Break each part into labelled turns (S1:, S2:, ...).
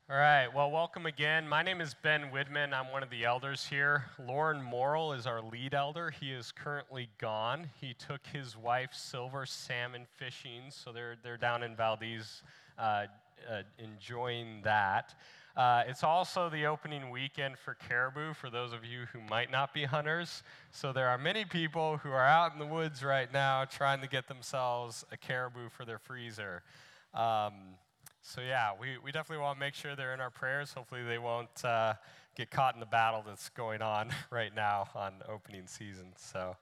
S1: All right, well, welcome again. My name is Ben Widman. I'm one of the elders here. Lauren Morrill is our lead elder. He is currently gone. He took his wife silver salmon fishing, so they're down in Valdez enjoying that. It's also the opening weekend for caribou for those of you who might not be hunters. So there are many people who are out in the woods right now trying to get themselves a caribou for their freezer. So yeah, we definitely want to make sure they're in our prayers. Hopefully they won't get caught in the battle that's going on right now on opening season. So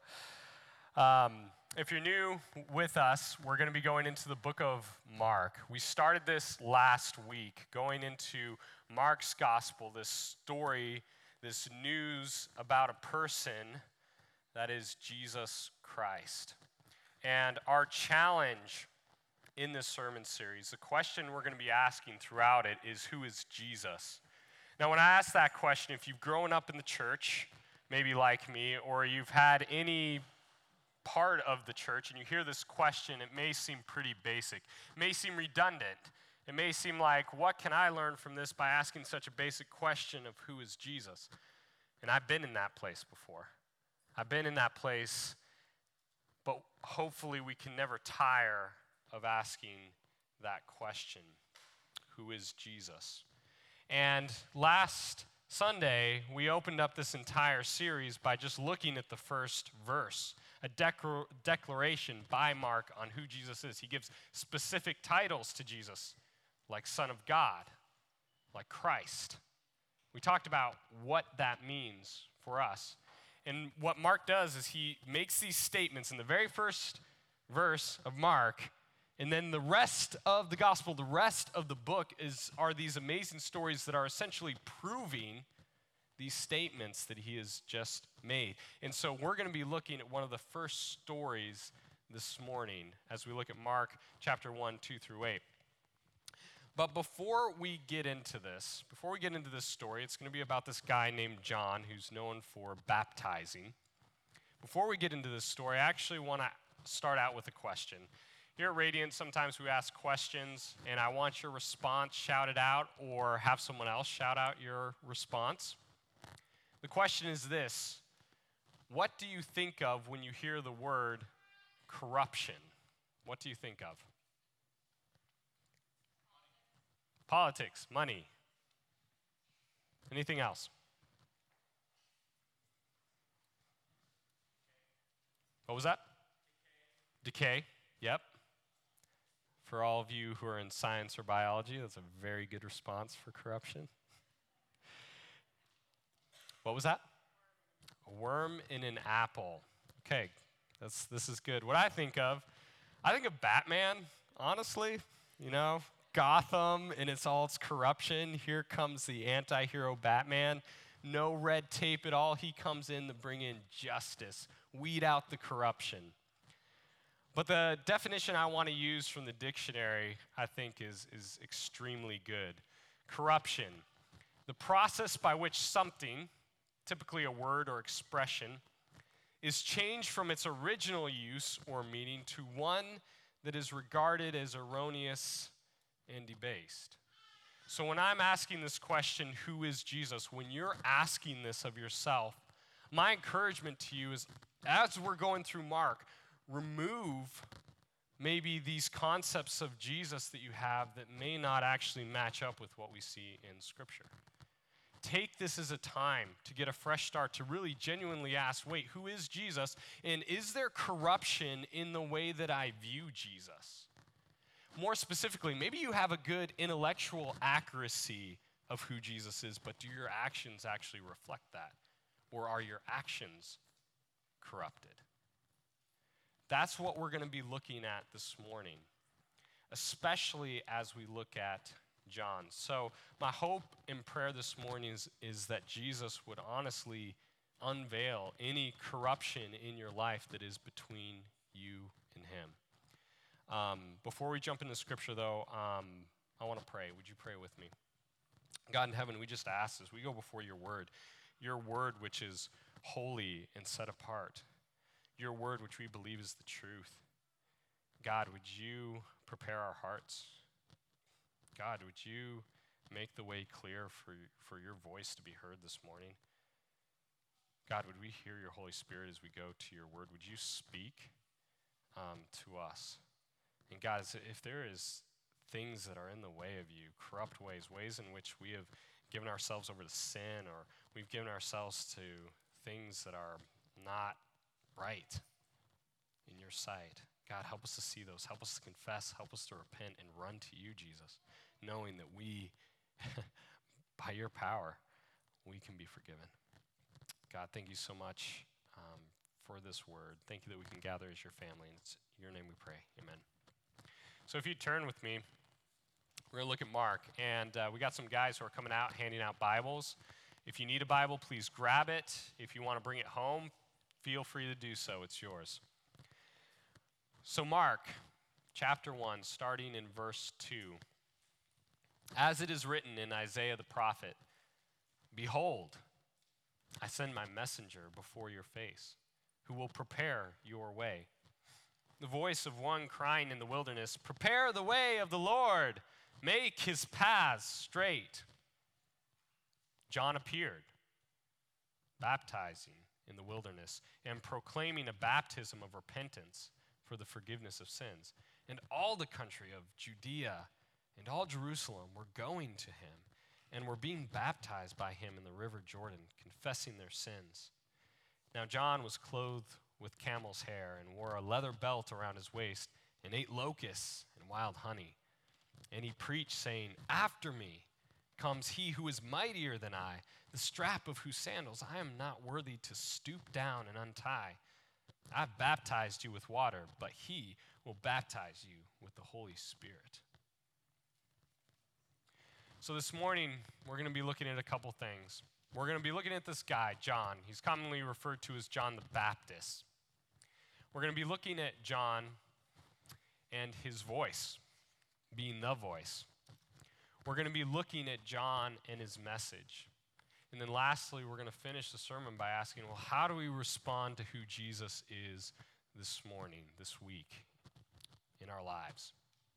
S1: if you're new with us, we're going to be going into the book of Mark. We started this last week, going into Mark's gospel, this story, this news about a person that is Jesus Christ. And our challenge in this sermon series, the question we're going to be asking throughout it is, who is Jesus? Now, when I ask that question, if you've grown up in the church, maybe like me, or you've had any part of the church and you hear this question, it may seem pretty basic. It may seem redundant. It may seem like, what can I learn from this by asking such a basic question of who is Jesus? And I've been in that place before. I've been in that place, but hopefully we can never tire of asking that question, who is Jesus? And last Sunday, we opened up this entire series by just looking at the first verse, a declaration by Mark on who Jesus is. He gives specific titles to Jesus, like Son of God, like Christ. We talked about what that means for us. And what Mark does is he makes these statements in the very first verse of Mark. And then the rest of the gospel, the rest of the book are these amazing stories that are essentially proving these statements that he has just made. And so we're going to be looking at one of the first stories this morning as we look at Mark chapter 1, 2 through 8. But before we get into this story, it's going to be about this guy named John who's known for baptizing. Before we get into this story, I actually want to start out with a question. Here at Radiant, sometimes we ask questions, and I want your response shouted out or have someone else shout out your response. The question is this: what do you think of when you hear the word corruption? What do you think of? Politics, money. Anything else? What was that? Decay. Yep. For all of you who are in science or biology, that's a very good response for corruption. What was that? A worm in an apple. Okay, this is good. What I think of Batman, honestly. Gotham and all its corruption. Here comes the anti-hero Batman. No red tape at all. He comes in to bring in justice, weed out the corruption. But the definition I want to use from the dictionary, I think, is extremely good. Corruption, the process by which something, typically a word or expression, is changed from its original use or meaning to one that is regarded as erroneous and debased. So when I'm asking this question, who is Jesus? When you're asking this of yourself, my encouragement to you is, as we're going through Mark, remove maybe these concepts of Jesus that you have that may not actually match up with what we see in Scripture. Take this as a time to get a fresh start, to really genuinely ask, wait, who is Jesus? And is there corruption in the way that I view Jesus? More specifically, maybe you have a good intellectual accuracy of who Jesus is, but do your actions actually reflect that? Or are your actions corrupted? That's what we're going to be looking at this morning, especially as we look at John. So my hope and prayer this morning is that Jesus would honestly unveil any corruption in your life that is between you and him. Before we jump into Scripture, though, I want to pray. Would you pray with me? God in heaven, we just ask as we go before your word which is holy and set apart, your word which we believe is the truth. God, would you prepare our hearts? God, would you make the way clear for your voice to be heard this morning. God, would we hear your Holy Spirit as we go to your word? Would you speak to us? And God, if there is things that are in the way of you, corrupt ways, ways in which we have given ourselves over to sin, or we've given ourselves to things that are not right in your sight, God, help us to see those. Help us to confess. Help us to repent and run to you, Jesus, knowing that we, by your power, we can be forgiven. God, thank you so much for this word. Thank you that we can gather as your family. And it's in your name we pray. Amen. So if you turn with me, we're going to look at Mark. And we got some guys who are coming out handing out Bibles. If you need a Bible, please grab it. If you want to bring it home, feel free to do so. It's yours. So Mark, chapter 1, starting in verse 2. As it is written in Isaiah the prophet, "Behold, I send my messenger before your face, who will prepare your way. The voice of one crying in the wilderness, prepare the way of the Lord, make his paths straight." John appeared, baptizing in the wilderness and proclaiming a baptism of repentance for the forgiveness of sins. And all the country of Judea and all Jerusalem were going to him and were being baptized by him in the river Jordan, confessing their sins. Now John was clothed with camel's hair and wore a leather belt around his waist and ate locusts and wild honey. And he preached, saying, "After me comes he who is mightier than I, the strap of whose sandals I am not worthy to stoop down and untie. I've baptized you with water, but he will baptize you with the Holy Spirit." So this morning, we're going to be looking at a couple things. We're going to be looking at this guy, John. He's commonly referred to as John the Baptist. We're going to be looking at John and his voice, being the voice. We're going to be looking at John and his message. And then lastly, we're going to finish the sermon by asking, well, how do we respond to who Jesus is this morning, this week, in our lives?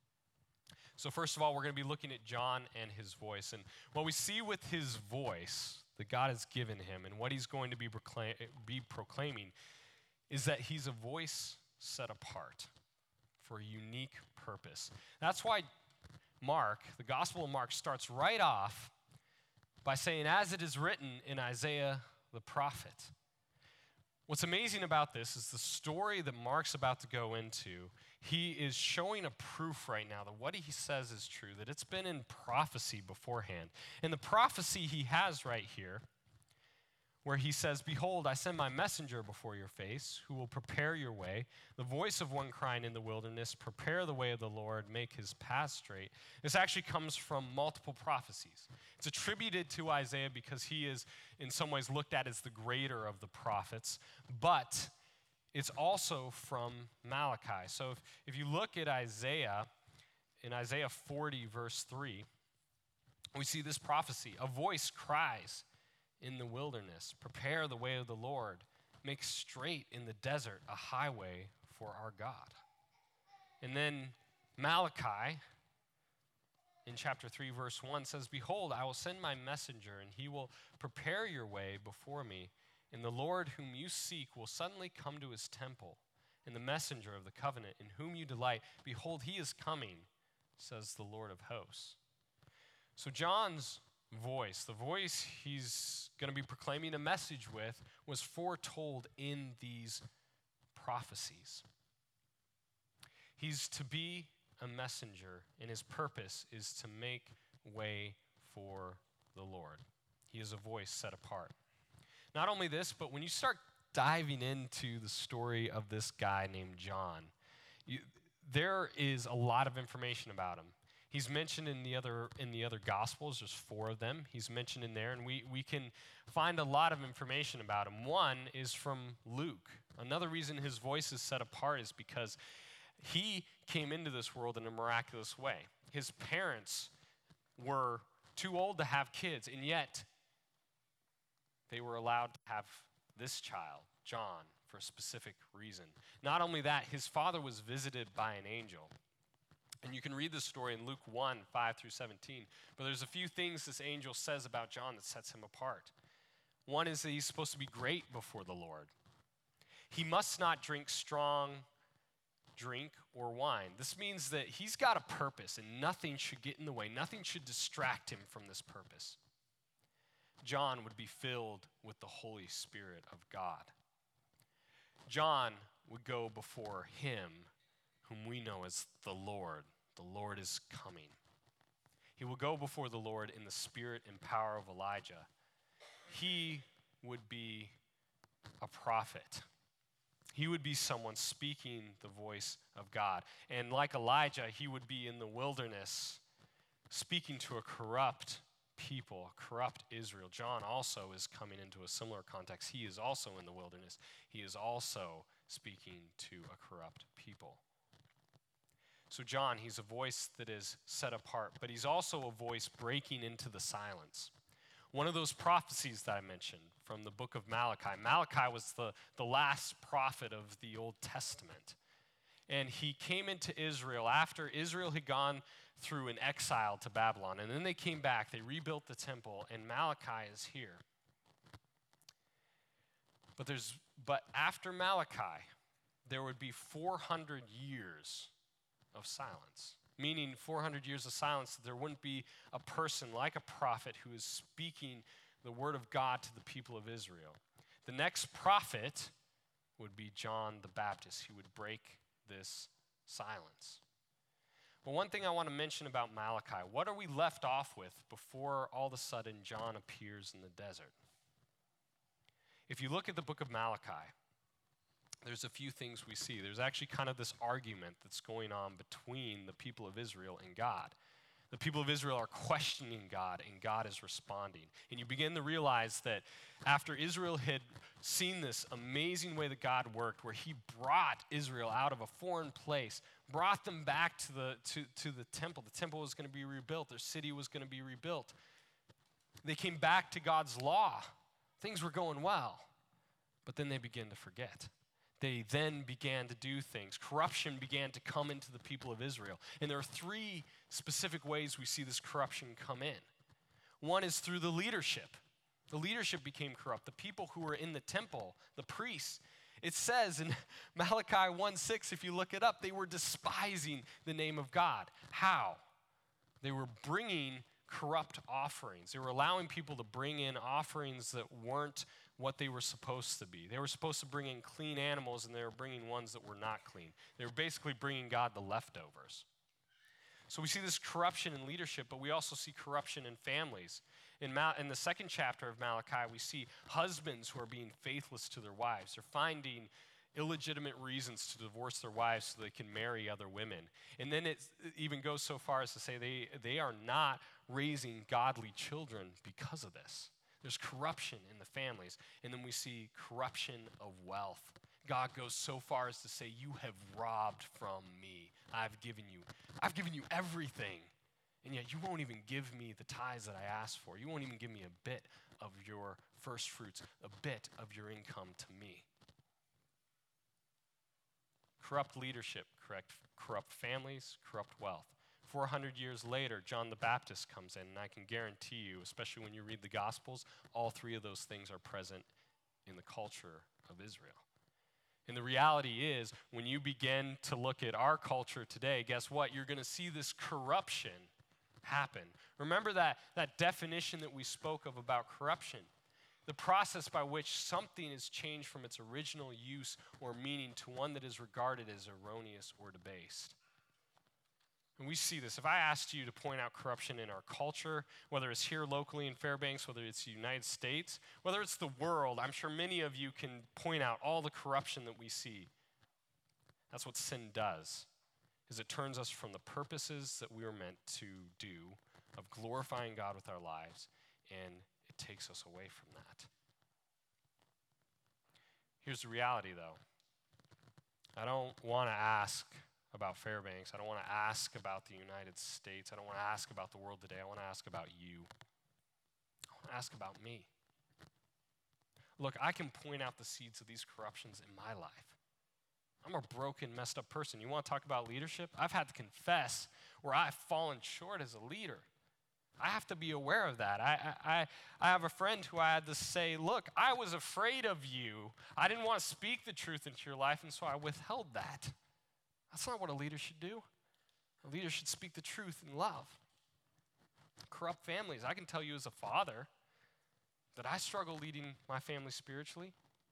S1: So first of all, we're going to be looking at John and his voice. And what we see with his voice that God has given him and what he's going to be proclaiming is that he's a voice set apart for a unique purpose. That's why Mark, the Gospel of Mark, starts right off by saying, as it is written in Isaiah the prophet. What's amazing about this is the story that Mark's about to go into. He is showing a proof right now that what he says is true, that it's been in prophecy beforehand. And the prophecy he has right here, where he says, "Behold, I send my messenger before your face, who will prepare your way. The voice of one crying in the wilderness, prepare the way of the Lord, make his path straight." This actually comes from multiple prophecies. It's attributed to Isaiah because he is, in some ways, looked at as the greater of the prophets. But it's also from Malachi. So if you look at Isaiah, in Isaiah 40, verse 3, we see this prophecy. A voice cries in the wilderness, prepare the way of the Lord, make straight in the desert a highway for our God. And then Malachi, in chapter 3, verse 1, says, "Behold, I will send my messenger, and he will prepare your way before me. And the Lord whom you seek will suddenly come to his temple, and the messenger of the covenant in whom you delight. Behold, he is coming, says the Lord of hosts." So John's voice, the voice he's going to be proclaiming a message with, was foretold in these prophecies. He's to be a messenger, and his purpose is to make way for the Lord. He is a voice set apart. Not only this, but when you start diving into the story of this guy named John, there is a lot of information about him. He's mentioned in the other Gospels. There's 4 of them. He's mentioned in there, and we can find a lot of information about him. One is from Luke. Another reason his voice is set apart is because he came into this world in a miraculous way. His parents were too old to have kids, and yet they were allowed to have this child, John, for a specific reason. Not only that, his father was visited by an angel. And you can read this story in Luke 1, 5 through 17. But there's a few things this angel says about John that sets him apart. One is that he's supposed to be great before the Lord. He must not drink strong drink or wine. This means that he's got a purpose and nothing should get in the way. Nothing should distract him from this purpose. John would be filled with the Holy Spirit of God. John would go before him, whom we know as the Lord. The Lord is coming. He will go before the Lord in the spirit and power of Elijah. He would be a prophet. He would be someone speaking the voice of God. And like Elijah, he would be in the wilderness speaking to a corrupt people, a corrupt Israel. John also is coming into a similar context. He is also in the wilderness. He is also speaking to a corrupt people. So John, he's a voice that is set apart, but he's also a voice breaking into the silence. One of those prophecies that I mentioned from the book of Malachi. Malachi was the last prophet of the Old Testament. And he came into Israel after Israel had gone through an exile to Babylon. And then they came back, they rebuilt the temple, and Malachi is here. But after Malachi, there would be 400 years of silence. Meaning 400 years of silence, there wouldn't be a person like a prophet who is speaking the word of God to the people of Israel. The next prophet would be John the Baptist. He would break this silence. But one thing I want to mention about Malachi, what are we left off with before all of a sudden John appears in the desert? If you look at the book of Malachi, there's a few things we see. There's actually kind of this argument that's going on between the people of Israel and God. The people of Israel are questioning God, and God is responding. And you begin to realize that after Israel had seen this amazing way that God worked, where he brought Israel out of a foreign place, brought them back to the temple. The temple was going to be rebuilt. Their city was going to be rebuilt. They came back to God's law. Things were going well. But then they began to forget. They then began to do things. Corruption began to come into the people of Israel. And there are three specific ways we see this corruption come in. One is through the leadership. The leadership became corrupt. The people who were in the temple, the priests, it says in Malachi 1:6, if you look it up, they were despising the name of God. How? They were bringing corrupt offerings. They were allowing people to bring in offerings that weren't what they were supposed to be. They were supposed to bring in clean animals, and they were bringing ones that were not clean. They were basically bringing God the leftovers. So we see this corruption in leadership, but we also see corruption in families. In the second chapter of Malachi, we see husbands who are being faithless to their wives. They're finding illegitimate reasons to divorce their wives so they can marry other women. And then it even goes so far as to say they are not raising godly children because of this. There's corruption in the families. And then we see corruption of wealth. God goes so far as to say, you have robbed from me. I've given you everything. And yet you won't even give me the tithes that I asked for. You won't even give me a bit of your first fruits, a bit of your income to me. Corrupt leadership, corrupt families, corrupt wealth. 400 years later, John the Baptist comes in, and I can guarantee you, especially when you read the Gospels, all three of those things are present in the culture of Israel. And the reality is, when you begin to look at our culture today, guess what? You're going to see this corruption happen. Remember that definition that we spoke of about corruption? The process by which something is changed from its original use or meaning to one that is regarded as erroneous or debased. And we see this. If I asked you to point out corruption in our culture, whether it's here locally in Fairbanks, whether it's the United States, whether it's the world, I'm sure many of you can point out all the corruption that we see. That's what sin does, is it turns us from the purposes that we were meant to do of glorifying God with our lives, and it takes us away from that. Here's the reality, though. I don't want to ask about Fairbanks. I don't want to ask about the United States. I don't want to ask about the world today. I want to ask about you. I want to ask about me. Look, I can point out the seeds of these corruptions in my life. I'm a broken, messed up person. You want to talk about leadership? I've had to confess where I've fallen short as a leader. I have to be aware of that. I have a friend who I had to say, look, I was afraid of you. I didn't want to speak the truth into your life, and so I withheld that. That's not what a leader should do. A leader should speak the truth in love. Corrupt families. I can tell you as a father that I struggle leading my family spiritually.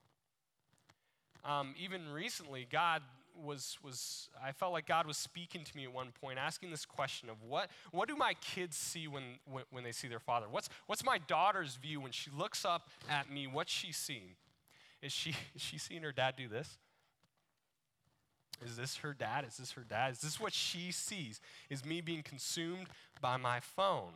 S1: Even recently, I felt like God was speaking to me at one point, asking this question of what do my kids see when they see their father? What's my daughter's view when she looks up at me? What's she seeing? Is she seeing her dad do this? Is this her dad? Is this her dad? Is this what she sees? Is me being consumed by my phone?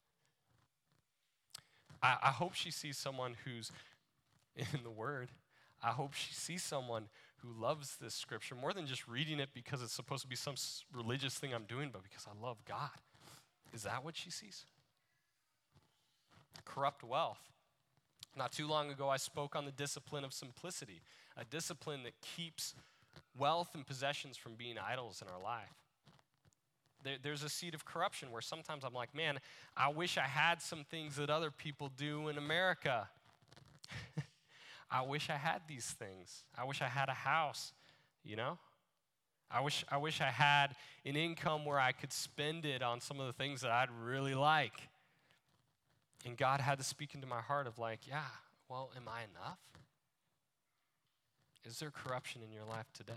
S1: I hope she sees someone who's in the Word. I hope she sees someone who loves this scripture more than just reading it because it's supposed to be some religious thing I'm doing, but because I love God. Is that what she sees? Corrupt wealth. Not too long ago, I spoke on the discipline of simplicity, a discipline that keeps wealth and possessions from being idols in our life. There's a seed of corruption where sometimes I'm like, man, I wish I had some things that other people do in America. I wish I had these things. I wish I had a house, you know? I wish I had an income where I could spend it on some of the things that I'd really like. And God had to speak into my heart of like, yeah, well, am I enough? Is there corruption in your life today?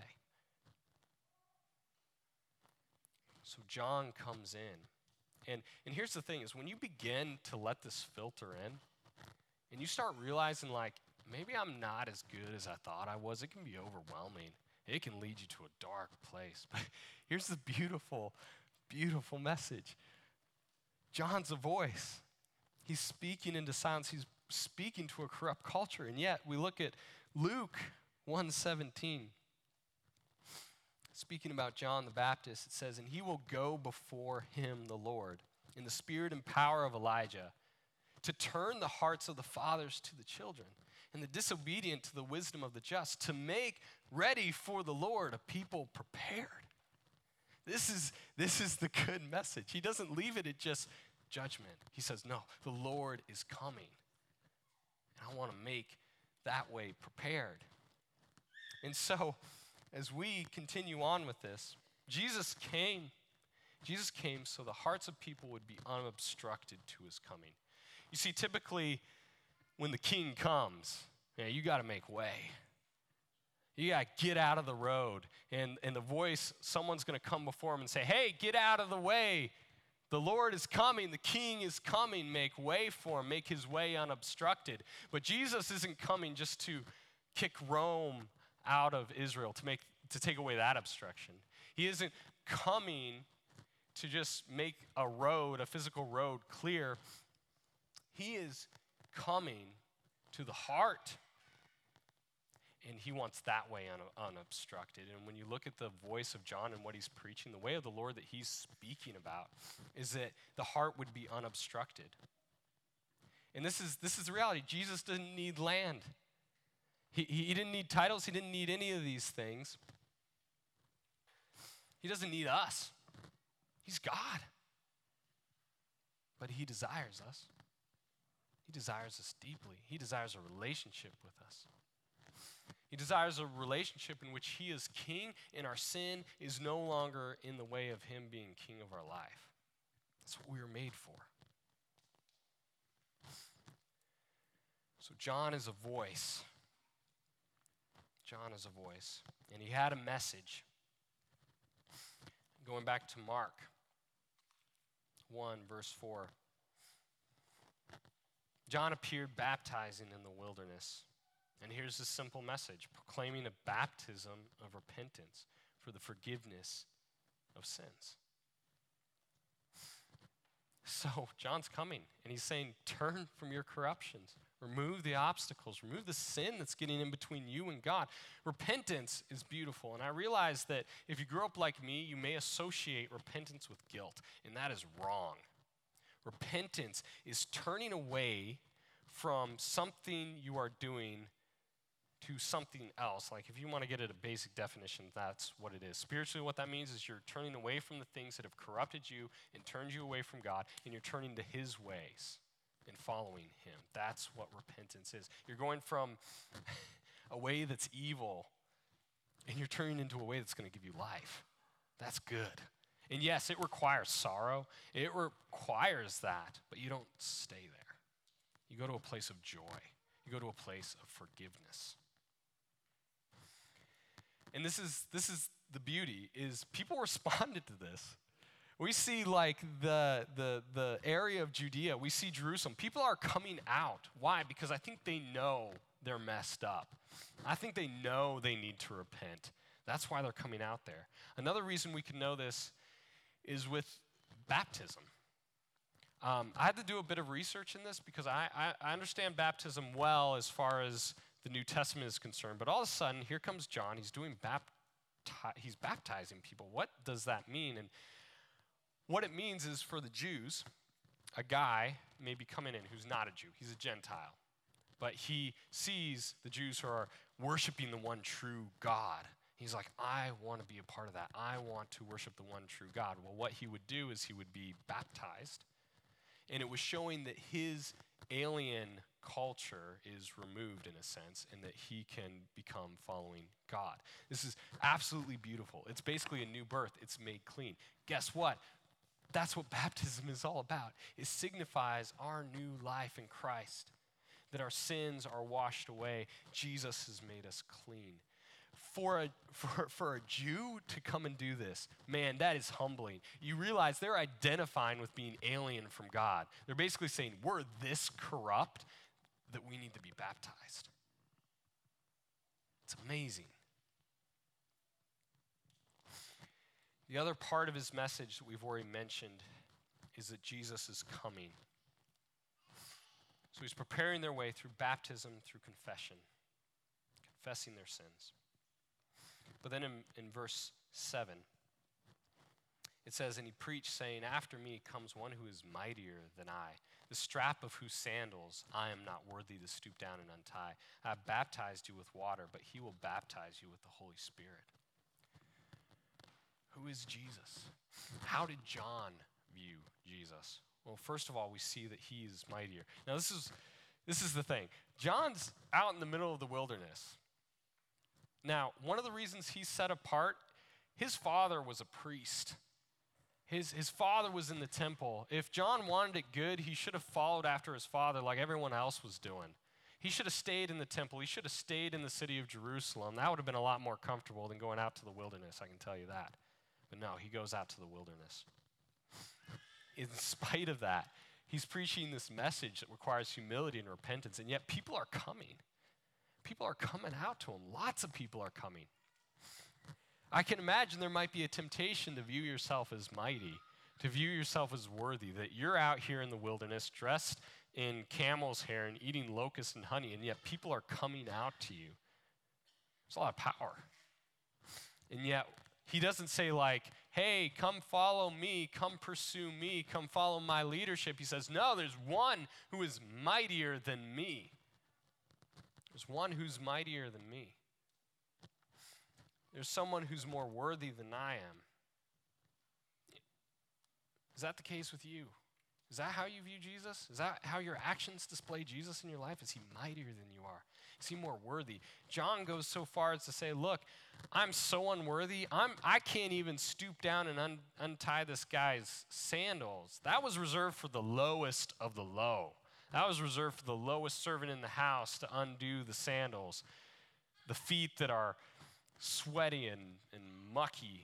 S1: So John comes in. And here's the thing is when you begin to let this filter in, and you start realizing like, maybe I'm not as good as I thought I was, it can be overwhelming. It can lead you to a dark place. But here's the beautiful, beautiful message. John's a voice. He's speaking into silence. He's speaking to a corrupt culture. And yet we look at Luke 1:17. Speaking about John the Baptist, it says, and he will go before him, the Lord, in the spirit and power of Elijah, to turn the hearts of the fathers to the children, and the disobedient to the wisdom of the just, to make ready for the Lord a people prepared. This is the good message. He doesn't leave it at just judgment. He says, no, the Lord is coming. And I want to make that way prepared. And so, as we continue on with this, Jesus came so the hearts of people would be unobstructed to his coming. You see, typically, when the king comes, you got to make way. You got to get out of the road. And the voice, someone's going to come before him and say, hey, get out of the way. The Lord is coming. The king is coming. Make way for him. Make his way unobstructed. But Jesus isn't coming just to kick Rome out of Israel, to take away that obstruction. He isn't coming to just make a physical road clear. He is coming to the heart. And he wants that way unobstructed. And when you look at the voice of John and what he's preaching, the way of the Lord that he's speaking about is that the heart would be unobstructed. And this is the reality. Jesus didn't need land. He didn't need titles. He didn't need any of these things. He doesn't need us. He's God. But he desires us. He desires us deeply. He desires a relationship with us. He desires a relationship in which he is king and our sin is no longer in the way of him being king of our life. That's what we were made for. So John is a voice. John is a voice. And he had a message. Going back to Mark 1, verse 4. John appeared baptizing in the wilderness. And here's a simple message, proclaiming a baptism of repentance for the forgiveness of sins. So John's coming, and he's saying, turn from your corruptions. Remove the obstacles. Remove the sin that's getting in between you and God. Repentance is beautiful, and I realize that if you grew up like me, you may associate repentance with guilt, and that is wrong. Repentance is turning away from something you are doing to something else. Like if you want to get at a basic definition, that's what it is. Spiritually, what that means is you're turning away from the things that have corrupted you and turned you away from God, and you're turning to his ways and following him. That's what repentance is. You're going from a way that's evil, and you're turning into a way that's going to give you life. That's good. And yes, it requires sorrow. It requires that, but you don't stay there. You go to a place of joy. You go to a place of forgiveness. And this is the beauty, is people responded to this. We see like the area of Judea, we see Jerusalem. People are coming out. Why? Because I think they know they're messed up. I think they know they need to repent. That's why they're coming out there. Another reason we can know this is with baptism. I had to do a bit of research in this because I understand baptism well as far as the New Testament is concerned. But all of a sudden, here comes John. He's baptizing people. What does that mean? And what it means is for the Jews, a guy may be coming in who's not a Jew. He's a Gentile. But he sees the Jews who are worshiping the one true God. He's like, I want to be a part of that. I want to worship the one true God. Well, what he would do is he would be baptized. And it was showing that his alien culture is removed in a sense and that he can become following God. This is absolutely beautiful. It's basically a new birth. It's made clean. Guess what? That's what baptism is all about. It signifies our new life in Christ, that our sins are washed away. Jesus has made us clean. For a Jew to come and do this, man, that is humbling. You realize they're identifying with being alien from God. They're basically saying, we're this corrupt that we need to be baptized. It's amazing. The other part of his message that we've already mentioned is that Jesus is coming. So he's preparing their way through baptism, through confession, confessing their sins. But then in verse 7, it says, and he preached, saying, after me comes one who is mightier than I, the strap of whose sandals I am not worthy to stoop down and untie. I have baptized you with water, but he will baptize you with the Holy Spirit. Who is Jesus? How did John view Jesus? Well, first of all, we see that he is mightier. Now, this is the thing. John's out in the middle of the wilderness. Now, one of the reasons he's set apart, his father was a priest. His father was in the temple. If John wanted it good, he should have followed after his father like everyone else was doing. He should have stayed in the temple. He should have stayed in the city of Jerusalem. That would have been a lot more comfortable than going out to the wilderness, I can tell you that. But no, he goes out to the wilderness. In spite of that, he's preaching this message that requires humility and repentance, and yet people are coming. People are coming out to him. Lots of people are coming. I can imagine there might be a temptation to view yourself as mighty, to view yourself as worthy, that you're out here in the wilderness dressed in camel's hair and eating locusts and honey, and yet people are coming out to you. There's a lot of power. And yet he doesn't say like, hey, come follow me, come pursue me, come follow my leadership. He says, no, there's one who is mightier than me. There's one who's mightier than me. There's someone who's more worthy than I am. Is that the case with you? Is that how you view Jesus? Is that how your actions display Jesus in your life? Is he mightier than you are? Is he more worthy? John goes so far as to say, look, I'm so unworthy. I can't even stoop down and untie this guy's sandals. That was reserved for the lowest of the low. That was reserved for the lowest servant in the house to undo the sandals, the feet that are sweaty and mucky.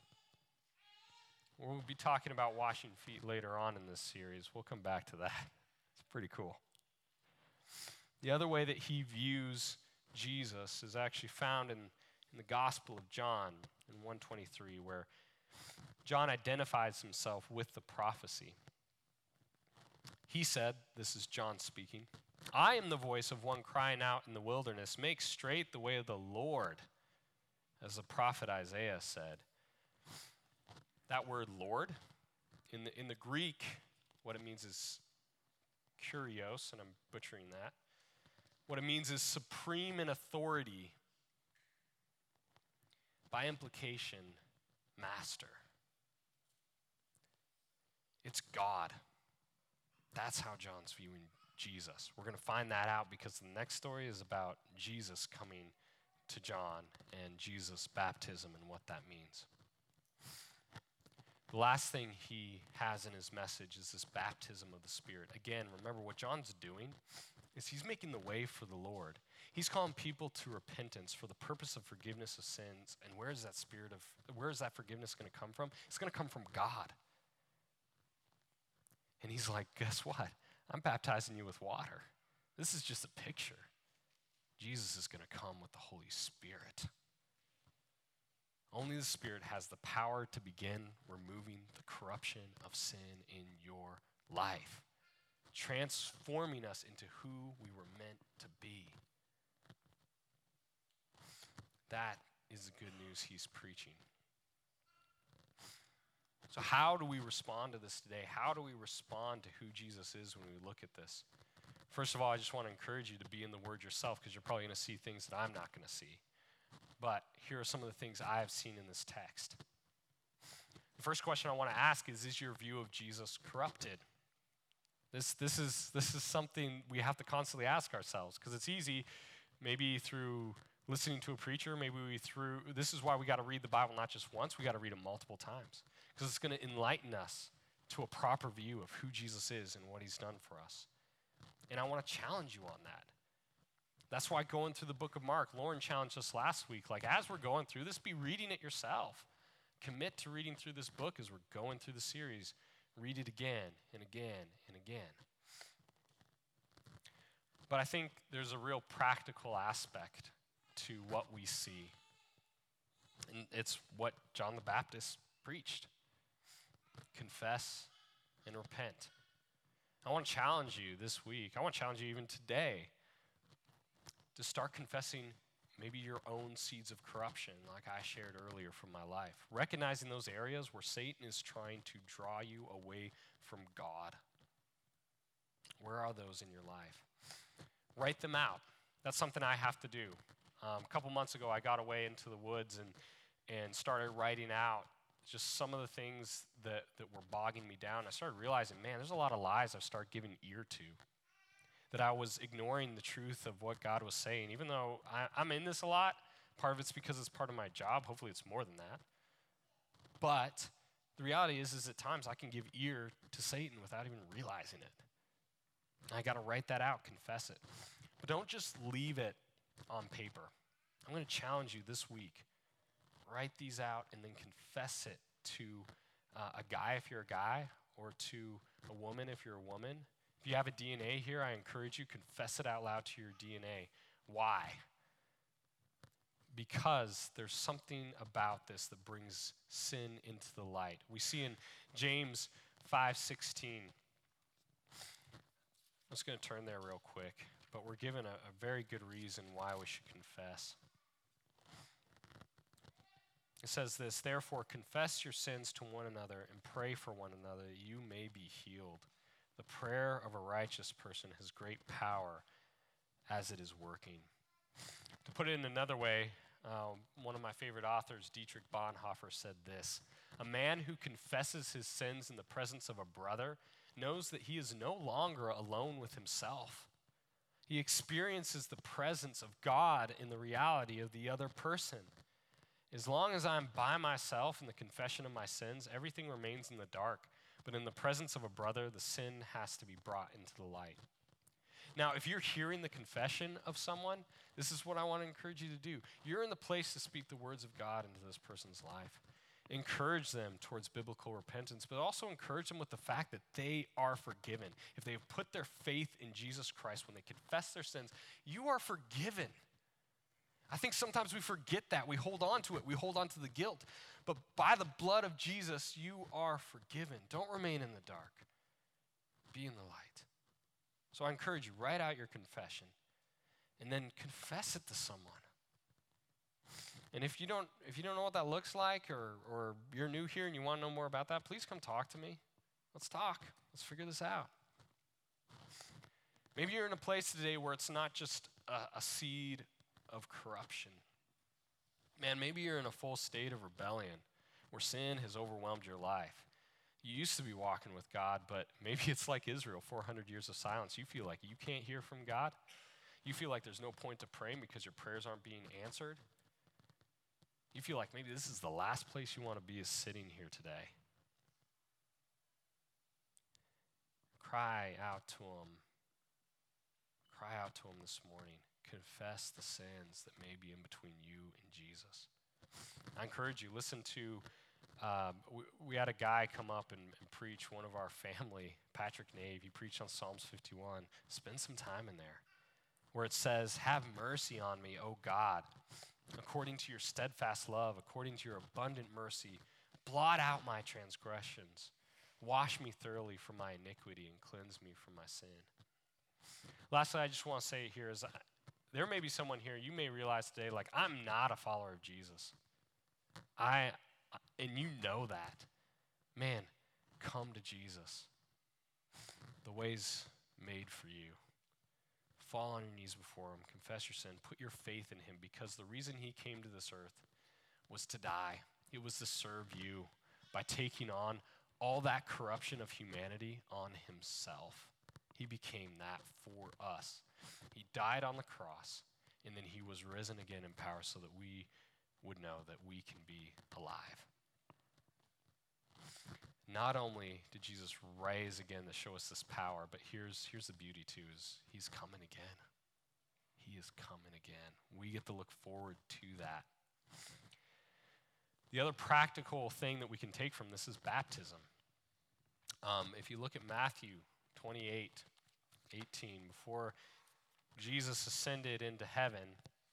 S1: We'll be talking about washing feet later on in this series. We'll come back to that. It's pretty cool. The other way that he views Jesus is actually found in the Gospel of John in 1:23, where John identifies himself with the prophecy. He said, this is John speaking, I am the voice of one crying out in the wilderness, make straight the way of the Lord, as the prophet Isaiah said. That word Lord, in the Greek, what it means is kurios, and I'm butchering that. What it means is supreme in authority. By implication, master. It's God. That's how John's viewing Jesus. We're going to find that out because the next story is about Jesus coming to John and Jesus' baptism and what that means. The last thing he has in his message is this baptism of the Spirit. Again, remember what John's doing is he's making the way for the Lord. He's calling people to repentance for the purpose of forgiveness of sins. And where is that forgiveness going to come from? It's going to come from God. And he's like, guess what? I'm baptizing you with water. This is just a picture. Jesus is going to come with the Holy Spirit. Only the Spirit has the power to begin removing the corruption of sin in your life, transforming us into who we were meant to be. That is the good news he's preaching. So how do we respond to this today? How do we respond to who Jesus is when we look at this? First of all, I just want to encourage you to be in the Word yourself because you're probably going to see things that I'm not going to see. But here are some of the things I have seen in this text. The first question I want to ask is your view of Jesus corrupted? This is something we have to constantly ask ourselves because it's easy, maybe through listening to a preacher, this is why we got to read the Bible not just once, we got to read it multiple times because it's going to enlighten us to a proper view of who Jesus is and what he's done for us. And I want to challenge you on that. That's why going through the book of Mark, Lauren challenged us last week, as we're going through this, be reading it yourself. Commit to reading through this book as we're going through the series. Read it again and again and again. But I think there's a real practical aspect to what we see. And it's what John the Baptist preached. Confess and repent. I want to challenge you this week. I want to challenge you even today to start confessing maybe your own seeds of corruption like I shared earlier from my life. Recognizing those areas where Satan is trying to draw you away from God. Where are those in your life? Write them out. That's something I have to do. A couple months ago, I got away into the woods and started writing out just some of the things that were bogging me down. I started realizing, man, there's a lot of lies I've started giving ear to. That I was ignoring the truth of what God was saying. Even though I'm in this a lot, part of it's because it's part of my job. Hopefully it's more than that. But the reality is at times I can give ear to Satan without even realizing it. I got to write that out, confess it. But don't just leave it on paper. I'm going to challenge you this week. Write these out and then confess it to a guy if you're a guy or to a woman if you're a woman. If you have a DNA here, I encourage you, confess it out loud to your DNA. Why? Because there's something about this that brings sin into the light. We see in James 5:16. I'm just going to turn there real quick, but we're given a very good reason why we should confess. It says this, therefore confess your sins to one another and pray for one another that you may be healed. The prayer of a righteous person has great power as it is working. To put it in another way, one of my favorite authors, Dietrich Bonhoeffer, said this, a man who confesses his sins in the presence of a brother knows that he is no longer alone with himself. He experiences the presence of God in the reality of the other person. As long as I'm by myself in the confession of my sins, everything remains in the dark. But in the presence of a brother, the sin has to be brought into the light. Now, if you're hearing the confession of someone, this is what I want to encourage you to do. You're in the place to speak the words of God into this person's life. Encourage them towards biblical repentance, but also encourage them with the fact that they are forgiven. If they have put their faith in Jesus Christ, when they confess their sins, you are forgiven. I think sometimes we forget that. We hold on to it. We hold on to the guilt. But by the blood of Jesus, you are forgiven. Don't remain in the dark. Be in the light. So I encourage you, write out your confession and then confess it to someone. And if you don't know what that looks like or you're new here and you want to know more about that, please come talk to me. Let's talk. Let's figure this out. Maybe you're in a place today where it's not just a seed of corruption. Man, maybe you're in a full state of rebellion where sin has overwhelmed your life. You used to be walking with God, but maybe it's like Israel, 400 years of silence. You feel like you can't hear from God. You feel like there's no point to praying because your prayers aren't being answered. You feel like maybe this is the last place you want to be is sitting here today. Cry out to him. Cry out to him this morning. Confess the sins that may be in between you and Jesus. I encourage you, listen to, we had a guy come up and preach, one of our family, Patrick Nave. He preached on Psalms 51. Spend some time in there where it says, have mercy on me, O God, according to your steadfast love, according to your abundant mercy, blot out my transgressions. Wash me thoroughly from my iniquity and cleanse me from my sin. Lastly, I just want to say here is there may be someone here, you may realize today, like, I'm not a follower of Jesus. And you know that. Man, come to Jesus. The way's made for you. Fall on your knees before him. Confess your sin. Put your faith in him, because the reason he came to this earth was to die. It was to serve you by taking on all that corruption of humanity on himself. He became that for us. He died on the cross, and then he was risen again in power so that we would know that we can be alive. Not only did Jesus rise again to show us this power, but here's the beauty too, is he's coming again. He is coming again. We get to look forward to that. The other practical thing that we can take from this is baptism. If you look at Matthew 28:18, before Jesus ascended into heaven,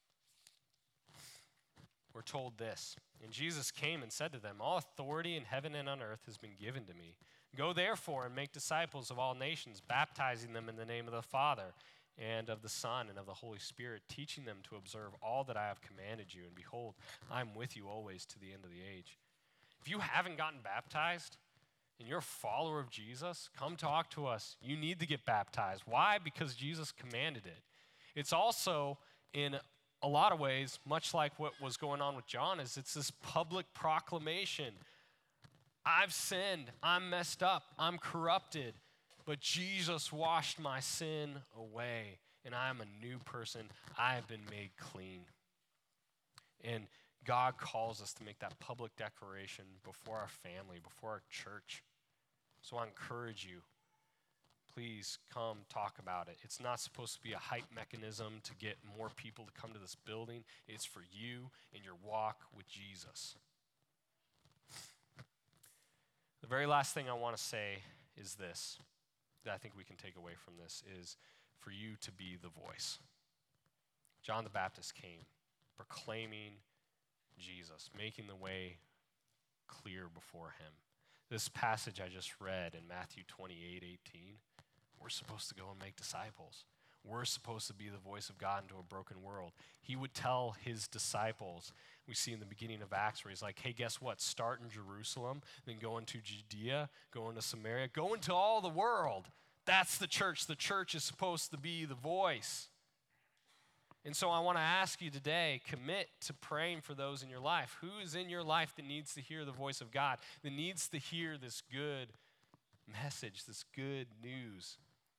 S1: we're told this. And Jesus came and said to them, all authority in heaven and on earth has been given to me. Go therefore and make disciples of all nations, baptizing them in the name of the Father and of the Son and of the Holy Spirit, teaching them to observe all that I have commanded you. And behold, I am with you always to the end of the age. If you haven't gotten baptized and you're a follower of Jesus, come talk to us. You need to get baptized. Why? Because Jesus commanded it. It's also, in a lot of ways, much like what was going on with John, is it's this public proclamation. I've sinned. I'm messed up. I'm corrupted. But Jesus washed my sin away, and I am a new person. I have been made clean. And God calls us to make that public declaration before our family, before our church. So I encourage you, please come talk about it. It's not supposed to be a hype mechanism to get more people to come to this building. It's for you and your walk with Jesus. The very last thing I want to say is this, that I think we can take away from this, is for you to be the voice. John the Baptist came proclaiming Jesus, making the way clear before him. This passage I just read in Matthew 28:18, we're supposed to go and make disciples. We're supposed to be the voice of God into a broken world. He would tell his disciples, we see in the beginning of Acts, where he's like, hey, guess what? Start in Jerusalem, then go into Judea, go into Samaria, go into all the world. That's the church. The church is supposed to be the voice. And so I want to ask you today, commit to praying for those in your life. Who is in your life that needs to hear the voice of God, that needs to hear this good message, this good news?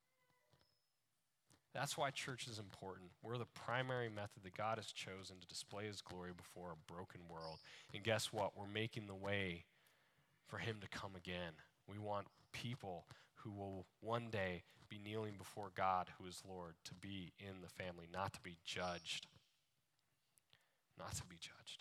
S1: That's why church is important. We're the primary method that God has chosen to display his glory before a broken world. And guess what? We're making the way for him to come again. We want people who will one day be kneeling before God, who is Lord, to be in the family, not to be judged. Not to be judged.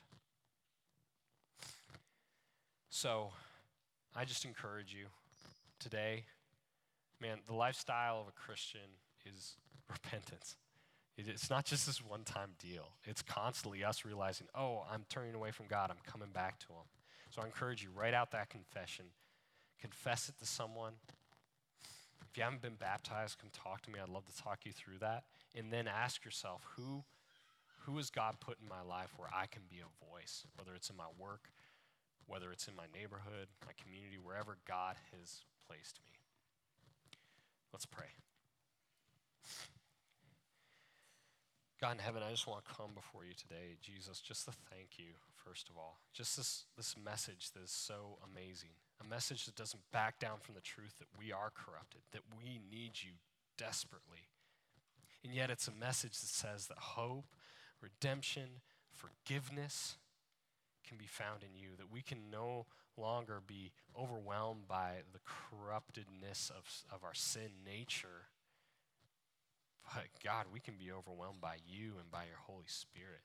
S1: So, I just encourage you today, man, the lifestyle of a Christian is repentance. It's not just this one-time deal. It's constantly us realizing, oh, I'm turning away from God. I'm coming back to him. So I encourage you, write out that confession. Confess it to someone. If you haven't been baptized, come talk to me. I'd love to talk you through that. And then ask yourself, who has God put in my life where I can be a voice, whether it's in my work, whether it's in my neighborhood, my community, wherever God has placed me. Let's pray. God in heaven, I just want to come before you today, Jesus, just to thank you, first of all. Just this message that is so amazing. A message that doesn't back down from the truth that we are corrupted, that we need you desperately. And yet it's a message that says that hope, redemption, forgiveness can be found in you, that we can no longer be overwhelmed by the corruptedness of our sin nature. But God, we can be overwhelmed by you and by your Holy Spirit.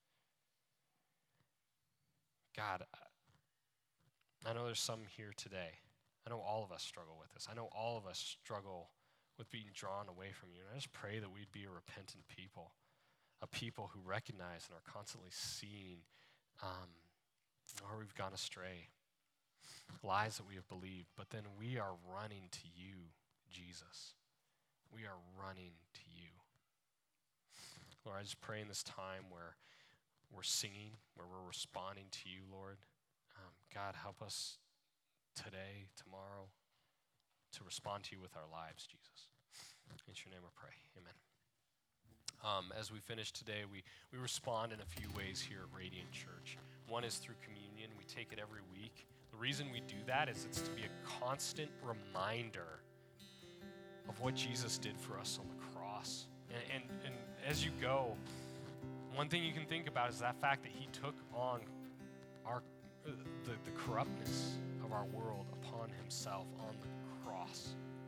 S1: God, I know there's some here today. I know all of us struggle with this. I know all of us struggle with being drawn away from you. And I just pray that we'd be a repentant people, a people who recognize and are constantly seeing where we've gone astray, lies that we have believed, but then we are running to you, Jesus. We are running to you. Lord, I just pray in this time where we're singing, where we're responding to you, Lord. God, help us today, tomorrow, to respond to you with our lives, Jesus. In your name we pray, amen. As we finish today, we respond in a few ways here at Radiant Church. One is through communion. We take it every week. The reason we do that is it's to be a constant reminder of what Jesus did for us on the cross. And as you go, one thing you can think about is that fact that he took on the corruptness of our world upon himself on the cross.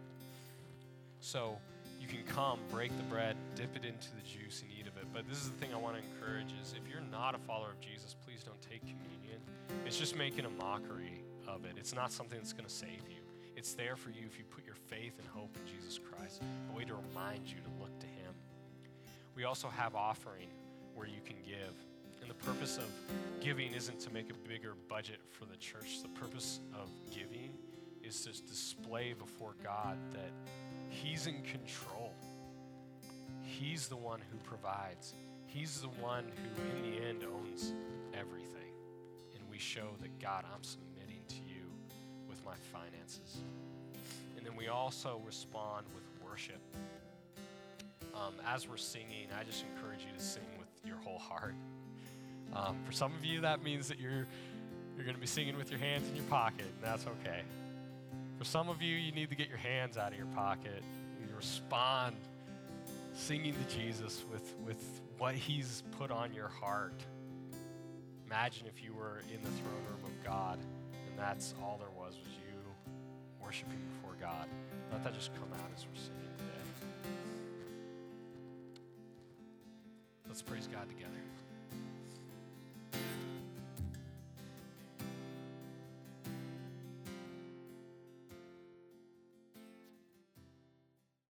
S1: So you can come, break the bread, dip it into the juice, and eat of it. But this is the thing I want to encourage is if you're not a follower of Jesus, please don't take communion. It's just making a mockery of it. It's not something that's going to save you. It's there for you if you put your faith and hope in Jesus Christ, a way to remind you to look to him. We also have offering where you can give. And the purpose of giving isn't to make a bigger budget for the church. The purpose of giving is to display before God that he's in control. He's the one who provides. He's the one who, in the end, owns everything. And we show that, God, I'm submitting to you with my finances. And then we also respond with worship. As we're singing, I just encourage you to sing with your whole heart. For some of you, that means that you're going to be singing with your hands in your pocket, and that's okay. For some of you, you need to get your hands out of your pocket. You respond singing to Jesus with what he's put on your heart. Imagine if you were in the throne room of God, and that's all there was you worshiping before God. Let that just come out as we're singing today. Let's praise God together.